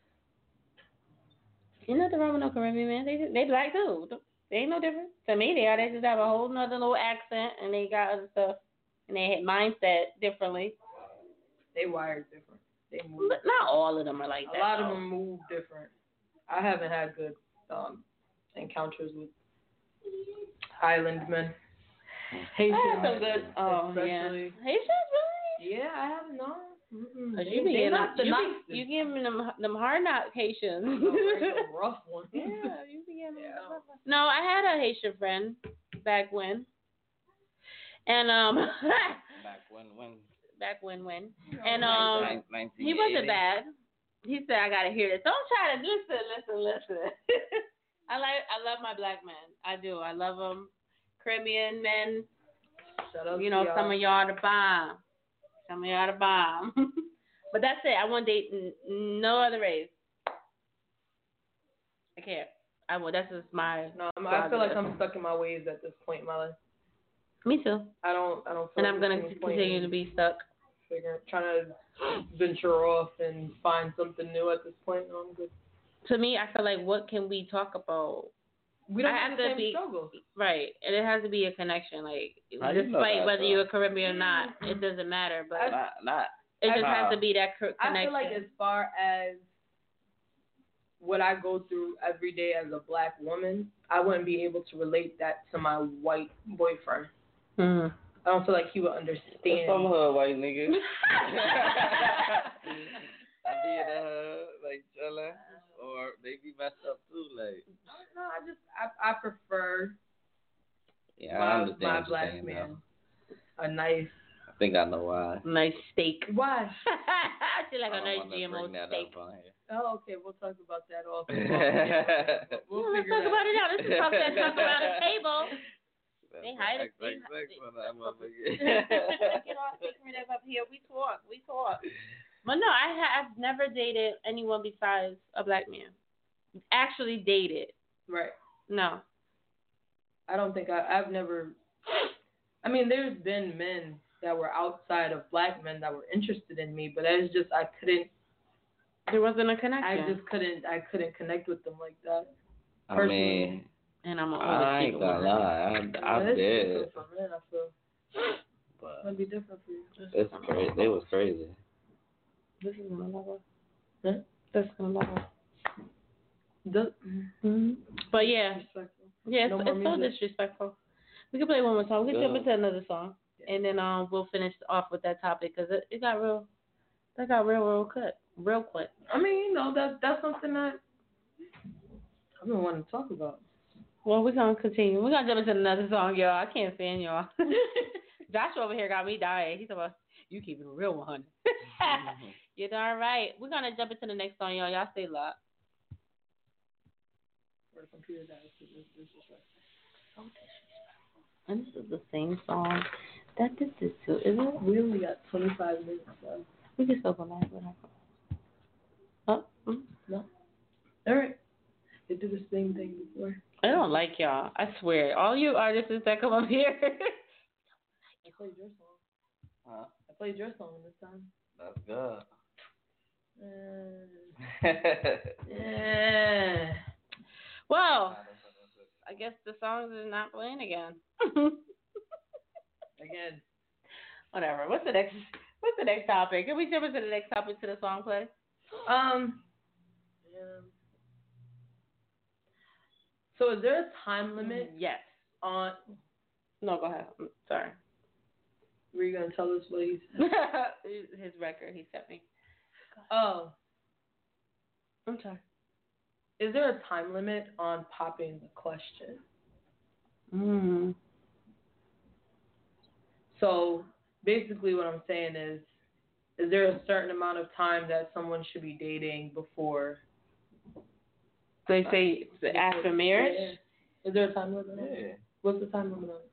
S4: Ain't nothing wrong with no Caribbean man. They black too. They ain't no different to me. They just have a whole nother little accent and they got other stuff and they had mindset differently.
S5: They wired different. They move.
S4: But not all of them are like that.
S5: A lot of
S4: though.
S5: them move different. I haven't had good encounters with Highland men. Haitians.
S4: I had some good. Oh yeah.
S5: especially.
S4: Haitians really?
S5: Yeah, I haven't known.
S4: Cause you be
S5: They're
S4: getting
S5: not the
S4: you giving them hard knock Haitians.
S5: No, they're the rough ones.
S4: Yeah, you be getting
S5: Yeah.
S4: them. No, I had a Haitian friend back when, and back when, and he wasn't bad. He said, "I gotta hear this. Don't try to listen. I love my black men. I do. I love them. Caribbean men.
S5: Shout out to
S4: Some of y'all the bomb. Some of y'all the bomb. But that's it. I won't date no other race. I can't. I will. That's just my.
S5: No, I feel like I'm stuck in my ways at this point in my life.
S4: Me too.
S5: I don't feel
S4: And
S5: like
S4: I'm gonna
S5: there's any point
S4: continue
S5: in
S4: to be stuck.
S5: trying to venture off and find something new at this point. No, I'm good.
S4: To me, I feel like what can we talk about?
S5: We don't
S4: I
S5: have
S4: have
S5: the
S4: to
S5: same
S4: be-
S5: struggle.
S4: Right, and it has to be a connection. Like,
S6: How you know
S4: despite
S6: that,
S4: whether
S6: though?
S4: you're a Caribbean or not, it doesn't matter. But
S6: Not.
S4: it just
S6: Nah.
S4: has to be that connection.
S5: I feel like as far as what I go through every day as a black woman, I wouldn't be able to relate that to my white boyfriend. I don't feel like he would understand.
S6: Some hood white niggas. I be in the hood, like chilling, or they be messed up too, like.
S5: No, I prefer my black man. A nice.
S6: I think I know why.
S4: Nice steak.
S5: Why?
S4: I feel like a nice GMO steak.
S5: Oh, okay. We'll talk about that all.
S4: Let's talk about it now. This is talk around the table. They hide it. Get all secretive up here. We talk. But no, I've never dated anyone besides a black man. Actually dated.
S5: Right.
S4: No.
S5: I don't think I've never. I mean, there's been men that were outside of black men that were interested in me, but it's just I couldn't.
S4: There wasn't a connection.
S5: I couldn't connect with them like that.
S6: I mean,
S4: and I'm
S6: I ain't gonna lie, I did.
S5: It's for men, I feel.
S6: But
S5: it'll be different for you.
S6: It's crazy. They was crazy.
S4: This is my lover.
S5: Huh?
S4: This is my lover.
S5: Mm-hmm.
S4: But yeah, it's so disrespectful. We can play one more song. We can jump into another song, and then we'll finish off with that topic because it got real. That got real quick.
S5: I mean, that's something that I've been wanting to talk about.
S4: Well, we're gonna continue. We're gonna jump into another song, y'all. I can't stand y'all. Joshua over here got me dying. He's about you keeping it real 100. You're darn right. We're gonna jump into the next song, y'all. Y'all stay locked.
S5: Where the computer dies.
S4: So disrespectful. And this is the same song that this is too, isn't it?
S5: We only got 25 minutes left.
S4: We can still go live, whatever. Oh,
S5: no. All right. They did the same thing before.
S4: I don't like y'all. I swear. All you artists that come up here.
S5: I played your song.
S6: Huh?
S5: I played your song this time.
S6: That's good.
S4: Well, I guess the songs is not playing again.
S5: Again.
S4: Whatever. What's the next topic? Can we jump into the next topic to the song play?
S5: So is there a time limit?
S4: Yes.
S5: On.
S4: No, go ahead. I'm sorry.
S5: Were you gonna tell us what he said?
S4: His record he sent me.
S5: Oh.
S4: I'm sorry.
S5: Is there a time limit on popping the question? So basically what I'm saying is there a certain amount of time that someone should be dating before?
S4: They say after marriage?
S5: Yeah. Is there a time limit on
S6: Yeah.
S5: it? What's the time limit on it?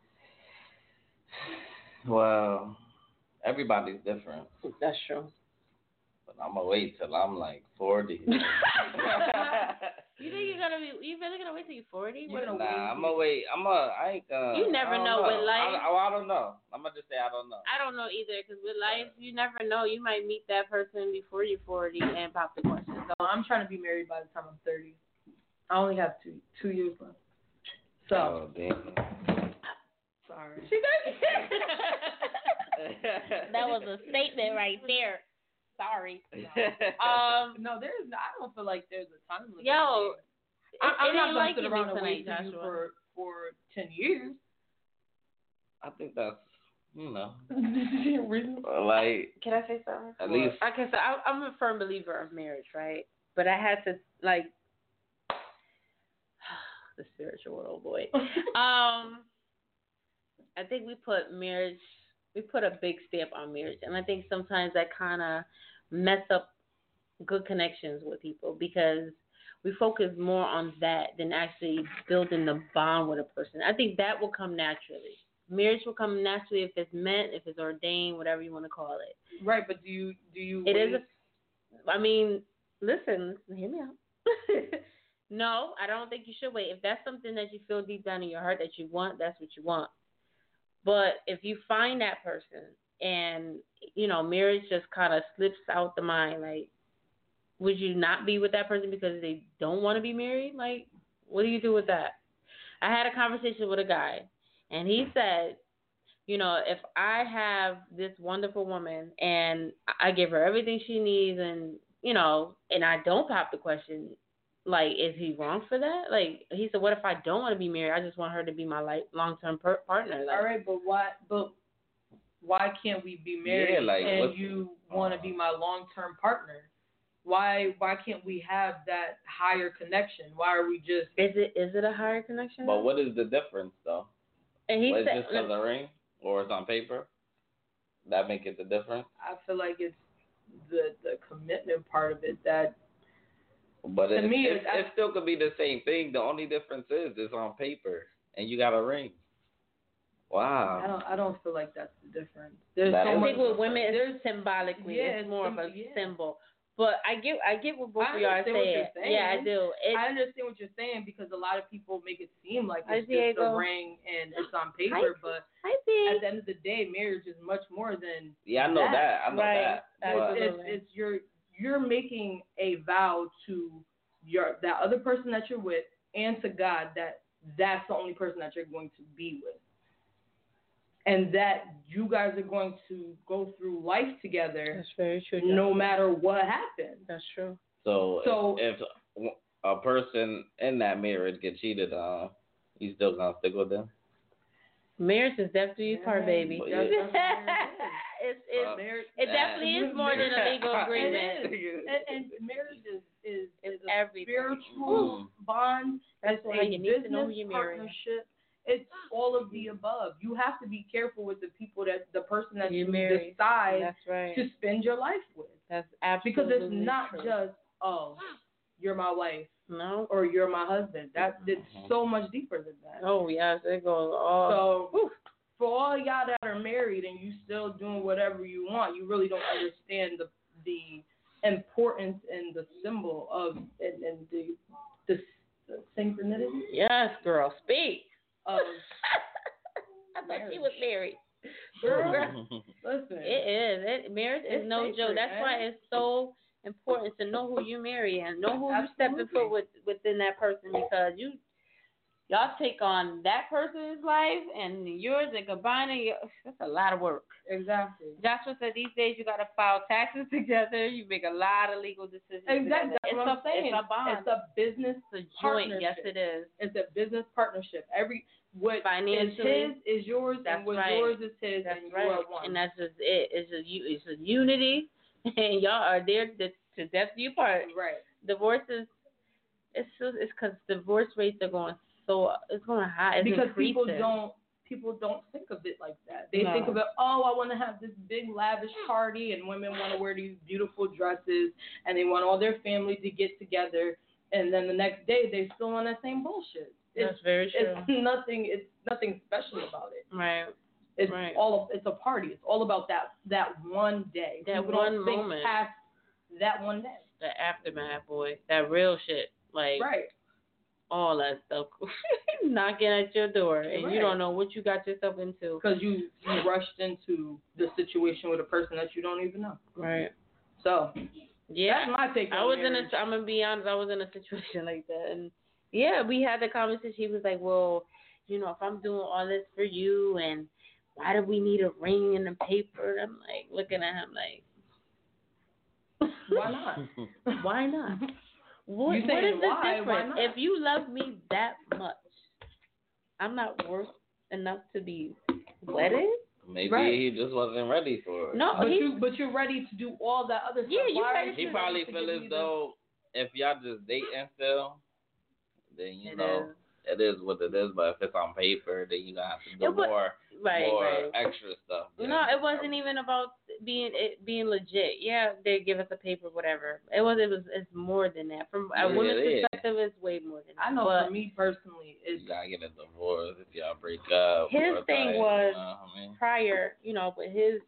S6: Well, everybody's different.
S4: That's true.
S6: But I'm gonna wait till I'm like 40.
S4: You think you really gonna wait till you're 40?
S6: I'm gonna wait. I ain't gonna.
S4: You never know with life.
S6: I don't know. I'm gonna just say I don't know.
S4: I don't know either, because with life, you never know. You might meet that person before you're 40 and pop the question.
S5: So I'm trying to be married by the time I'm 30. I only have two years left. So.
S6: Oh, damn.
S5: Sorry.
S4: That was a statement right there. Sorry.
S5: No, there's. I don't feel like there's a time limit.
S4: Yo,
S5: I'm not
S4: like
S5: gonna sit around and wait
S4: tonight,
S5: for 10 years.
S6: I think that's,
S5: reasonable.
S6: like.
S4: Can I say something?
S6: At least.
S4: Okay, so I'm a firm believer of marriage, right? But I had to the spiritual world, boy. I think we put a big stamp on marriage, and I think sometimes that kind of mess up good connections with people because we focus more on that than actually building the bond with a person. I think that will come naturally. Marriage will come naturally if it's meant, if it's ordained, whatever you want to call it.
S5: Right, but do you?
S4: It is. Listen, hear me out. No, I don't think you should wait. If that's something that you feel deep down in your heart that you want, that's what you want. But if you find that person and, marriage just kind of slips out the mind, like, would you not be with that person because they don't want to be married? Like, what do you do with that? I had a conversation with a guy, and he said, if I have this wonderful woman and I give her everything she needs and, and I don't pop the question, Like, is he wrong for that? Like, he said, what if I don't want to be married? I just want her to be my long-term partner. Like,
S5: all right, but why can't we be married and you want to be my long-term partner? Why can't we have that higher connection? Why are we just?
S4: Is it a higher connection?
S6: But what is the difference though?
S4: And he said,
S6: just because of the ring or it's on paper? That make it the difference?
S5: I feel like it's the commitment part of it that.
S6: But to me, it still could be the same thing. The only difference is it's on paper and you got a ring. Wow.
S5: I don't feel like that's the difference.
S4: I think with women, it's symbolically. It's more of a symbol. But I get what both of y'all are saying. Yeah, I do. I understand what you're saying because a lot of people make it seem like it's just a ring and it's on paper, but at the end of the day, marriage is much more than.
S6: Yeah, I know that. I know that.
S5: It's you're making a vow to that other person that you're with and to God that's the only person that you're going to be with. And that you guys are going to go through life together.
S4: That's very true.
S5: No matter what happens.
S4: That's true.
S6: So if a person in that marriage gets cheated on, you still gonna stick with them?
S4: Marriage is definitely part, baby. It definitely is more than a legal agreement.
S5: And marriage is
S4: a
S5: spiritual bond.
S4: That's why you need to know who you're marrying.
S5: Partnership. It's all of the above. You have to be careful with the people the person that you decide to spend your life with.
S4: That's absolutely
S5: because it's not just you're my wife.
S4: No.
S5: Or you're my husband. It's so much deeper than that.
S4: Oh yes, it goes all.
S5: So for all y'all that are married and you still doing whatever you want, you really don't understand the importance and the symbol of and the synchronicity.
S4: Yes, girl, speak.
S5: Of
S4: I thought she was married.
S5: Girl, listen.
S4: It is. Marriage is no joke. That's why it's so important to know who you marry and know who you stepping foot within that person because y'all take on that person's life and yours and combining. That's a lot of work.
S5: Exactly.
S4: Joshua said these days you got to file taxes together. You make a lot of legal decisions.
S5: Exactly. That's what I'm saying.
S4: It's a bond.
S5: It's a business
S4: joint. Yes, it is.
S5: It's a business partnership. What is his is yours, and what yours is his, and you are one.
S4: And that's just it. It's a unity, and y'all are there to death do you part.
S5: Right.
S4: Divorces. It's because divorce rates are going it's going high. It's
S5: because
S4: increasing.
S5: people don't think of it like that. They think of it, I want to have this big lavish party, and women want to wear these beautiful dresses, and they want all their family to get together, and then the next day they still on that same bullshit.
S4: That's very true.
S5: It's nothing special about it.
S4: Right.
S5: It's it's a party. It's all about that one day.
S4: That one moment.
S5: Past that one day.
S4: The aftermath, boy. That real shit. Like all that stuff knocking at your door, and you don't know what you got yourself into
S5: because you rushed into the situation with a person that you don't even know.
S4: Right.
S5: So that's my take on marriage.
S4: I'm gonna be honest. I was in a situation like that, and we had the conversation. He was like, "Well, if I'm doing all this for you, and why do we need a ring and a paper?" I'm like looking at him like,
S5: "Why not?
S4: Why not?" What is the difference? If you love me that much, I'm not worth enough to be wedded?
S6: Maybe he just wasn't ready for it.
S4: No,
S5: but you're ready to do all that other stuff.
S4: Yeah,
S6: he probably feel as though if y'all just dating still, then it is what it is. But if it's on paper, then you gotta have to do more extra stuff.
S4: No, it wasn't even about being legit. Yeah, they give us a paper, whatever. It's more than that. From a woman's perspective, it's way more than that.
S5: I know. For me personally,
S6: you gotta get a divorce if y'all break up.
S4: His thing was prior, but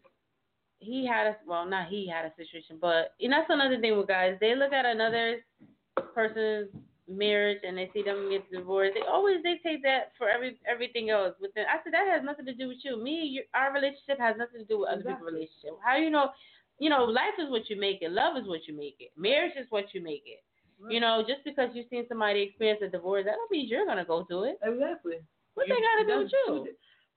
S4: he had a situation, but that's another thing with guys. They look at another person's marriage and they see them get divorced. They take that for everything else. I said that has nothing to do with you. Our relationship has nothing to do with other people's relationship. How life is what you make it. Love is what you make it. Marriage is what you make it. Right. Just because you've seen somebody experience a divorce, that don't mean you're gonna go through it.
S5: Exactly.
S4: What they gotta do with you?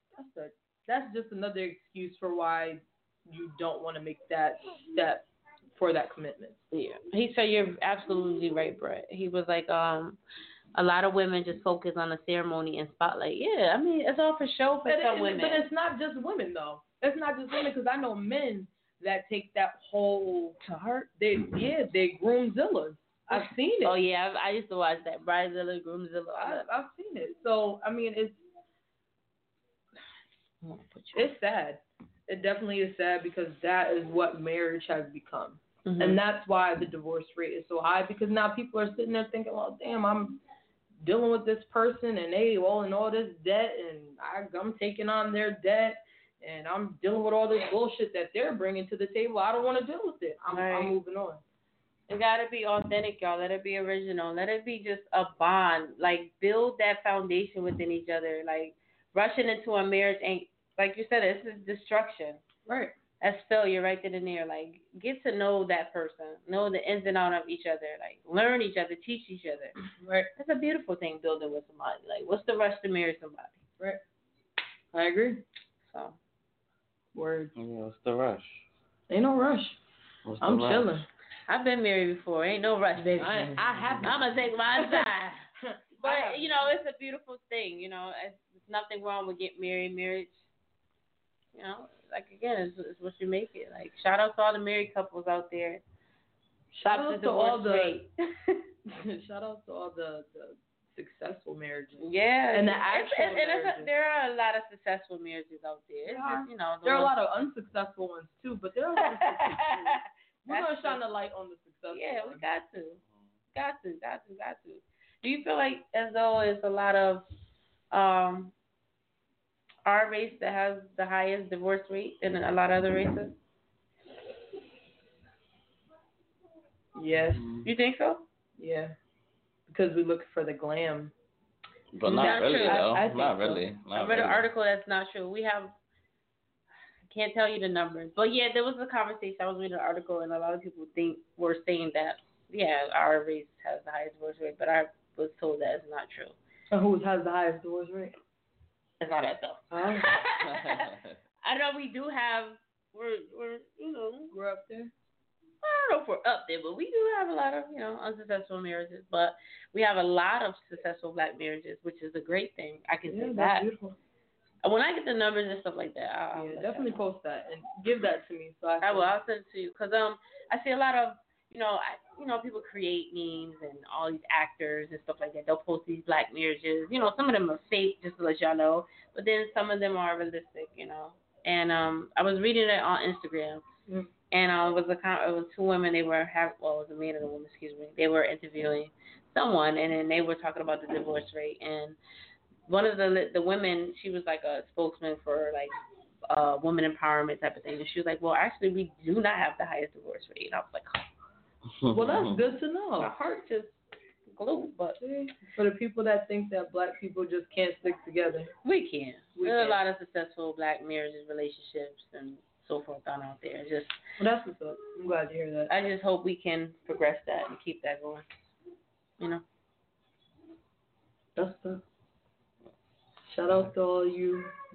S5: That's just another excuse for why you don't want to make that step for that commitment.
S4: Yeah, he said you're absolutely right, Brett. He was like, a lot of women just focus on the ceremony and spotlight. Yeah, I mean, it's all for show for some women.
S5: But it's not just women, though. It's not just women, because I know men that take that whole to heart. They groomzillas. I've seen it.
S4: Oh, yeah, I used to watch that. Bridezilla, Groomzilla.
S5: I've seen it. So, I mean, it's sad. It definitely is sad, because that is what marriage has become. Mm-hmm. And that's why the divorce rate is so high, because now people are sitting there thinking, well, damn, I'm dealing with this person and they all in all this debt, and I'm taking on their debt, and I'm dealing with all this bullshit that they're bringing to the table. I don't want to deal with it. I'm moving on.
S4: It got to be authentic, y'all. Let it be original. Let it be just a bond. Like, build that foundation within each other. Like, rushing into a marriage ain't, like you said, this is destruction.
S5: Right.
S4: That's failure right then and there. Like, get to know that person. Know the ins and outs of each other. Like, learn each other. Teach each other.
S5: Right.
S4: That's a beautiful thing, building with somebody. Like, what's the rush to marry somebody?
S5: Right. I agree.
S4: So.
S5: Words.
S6: Yeah, what's the rush?
S5: Ain't no rush. I'm chilling.
S4: I've been married before. Ain't no rush, baby. I'm going to take my time. But, you know, it's a beautiful thing. You know, it's nothing wrong with getting married. Marriage, you know, like, again, it's what you make it. Like, shout out to all the married couples out there.
S5: Shout out to all the shout out to all the successful marriages.
S4: Yeah.
S5: And the actual marriages.
S4: There are a lot of successful marriages out there. It's just, you know,
S5: there are a lot of unsuccessful ones, too, but there are a lot of successful ones. We're going to shine the light on the successful
S4: Yeah,
S5: ones.
S4: we got to. Got to. Do you feel like as though it's a lot of our race that has the highest divorce rate than a lot of other races?
S5: Yes.
S4: You think so?
S5: Yeah. Because we look for the glam.
S6: But not really, though.
S5: I think
S6: not
S5: so.
S6: really.
S4: I read an article that's not true. We have, I can't tell you the numbers, but yeah, there was a conversation. I was reading an article, and a lot of people were saying that, yeah, our race has the highest divorce rate, but I was told that it's not true.
S5: So who has the highest divorce rate?
S4: It's not that though.
S5: Oh.
S4: I know we do have. We're
S5: up there.
S4: I don't know if we're up there, but we do have a lot of unsuccessful marriages. But we have a lot of successful Black marriages, which is a great thing. I can say that.
S5: That's beautiful.
S4: And when I get the numbers and stuff like that, I'll
S5: definitely post that and give that to me. So I
S4: will. I'll send it to you because I see a lot of people create memes and all these actors and stuff like that. They'll post these Black marriages. You know, some of them are fake, just to let y'all know. But then some of them are realistic. You know. And I was reading it on Instagram, and it was two women. They were it was a man and a woman. Excuse me. They were interviewing someone, and then they were talking about the divorce rate. And one of the women, she was like a spokesman for like woman empowerment type of thing. And she was like, "Well, actually, we do not have the highest divorce rate." And I was like,
S5: oh. Well, that's good to know.
S4: My heart just glowed. But
S5: for the people that think that Black people just can't stick together,
S4: we can. There are a lot of successful Black marriages, relationships, and so forth on out there.
S5: Well, that's what's up. I'm glad to hear that.
S4: I just hope we can progress that and keep that going. You know.
S5: That's the. Shout out to all you